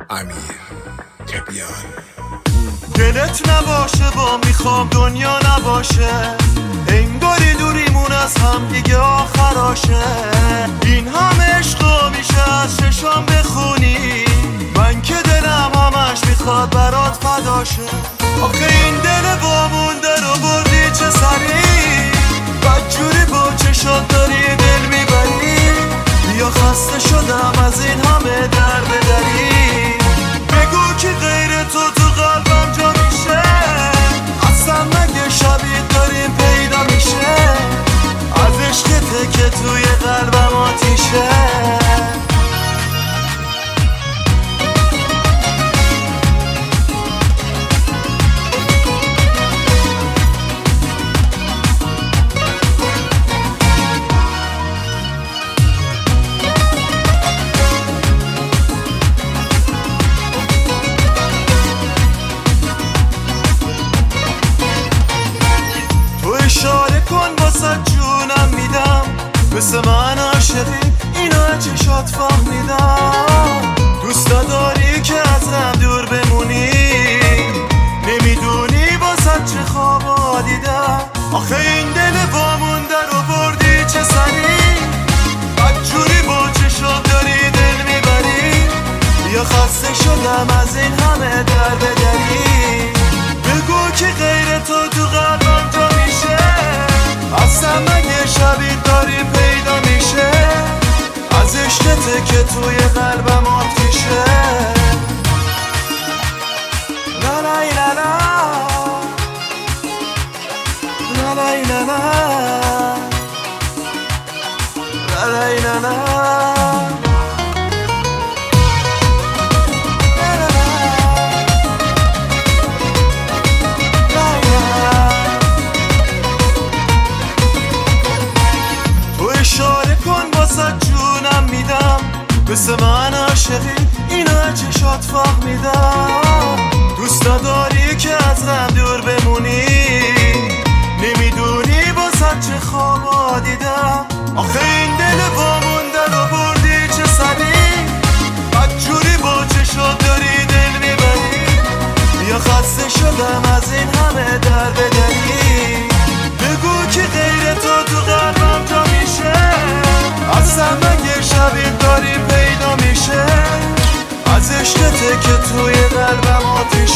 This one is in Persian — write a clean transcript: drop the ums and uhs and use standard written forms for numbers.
امیر تبیان. دلت نباشه با میخوام دنیا نباشه، انگاری دوریمون از هم دیگه آخراشه. این همه عشقا میشه از چشام بخونی، من که دلم همش میخواد برات فداشه. آخه این دل وامونده رو بردی چه سری، بدجوری با چشات داری دل میبری. بیا خسته شدم از این همه در بدری، بگو که غیر تو قلبم جا میشه. اصلا مگه شبیه داریم پیدا میشه، از عشقته که توی قلبم آتیشه. اشاره کن واسه جونم میدم، مثل من عاشقی اینا چشات فهمیدم. دوست داری که ازم دور بمونی، نمیدونی واسه چه خوابا دیدم. آخه این دل وامونده رو بردی چه سری، بدجوری با چشات داری دل میبری. بیا خسته شدم از این همه در بدری، بگو که غیر تو قلبم جا میشه. اصلا مگه شبیه داری پیدا میشه، از عشقته که توی قلبم آتیشه. لا لا لا لا لا لا لا لا لا لا. اشاره کن واسه جونم میدم، مثل من عاشقی اینا چشات فهمیدم. دوست داری که ازم دور بمونی، نمیدونی واسه چه خوابا دیدم. آخه این دل وامونده رو بردی چه سری، بدجوری با چشات داری دل میبری. بیا خسته شدم از این همه در بدری، بگو که غیر تو قلبم جا میشه. اصلا مگه شبیه داری پیدا میشه، از عشقته که توی قلبم آتیشه.